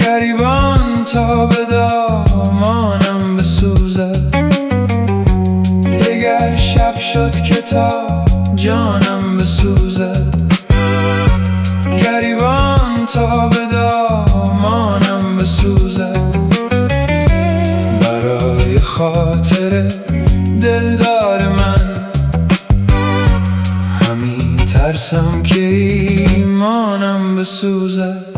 گریبان تا به دامانم بسوزد. دگر شب شد که تا جانم بسوزد. گریبان تا به دامانم بسوزد. برای خاطر دلدار من همی ترسم که ایمانم بسوزد.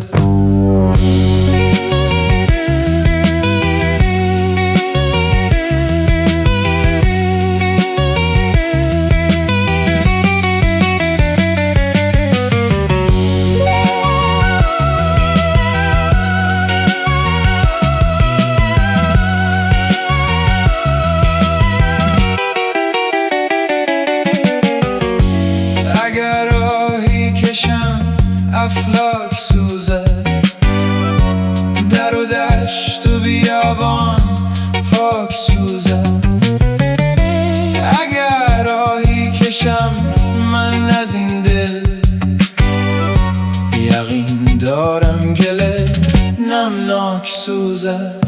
اگر راهی کشم افلاک سوزد. در و دشت و بیابان پاک سوزد. اگر راهی کشم من از این دل یقین دارم گله نمناک سوزد.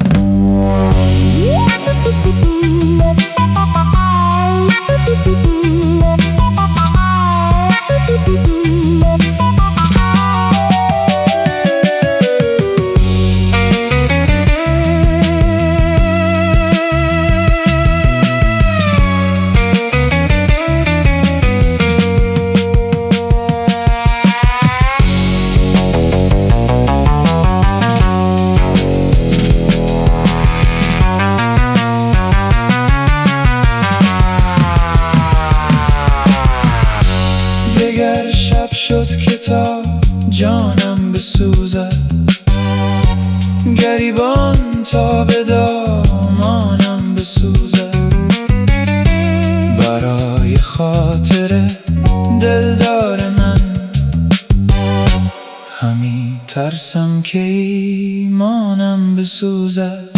دگر شب شد که تا جانم بسوزد. گریبان تا به دامانم بسوزد. برای خاطر دلدار من همی ترسم که ایمانم بسوزد.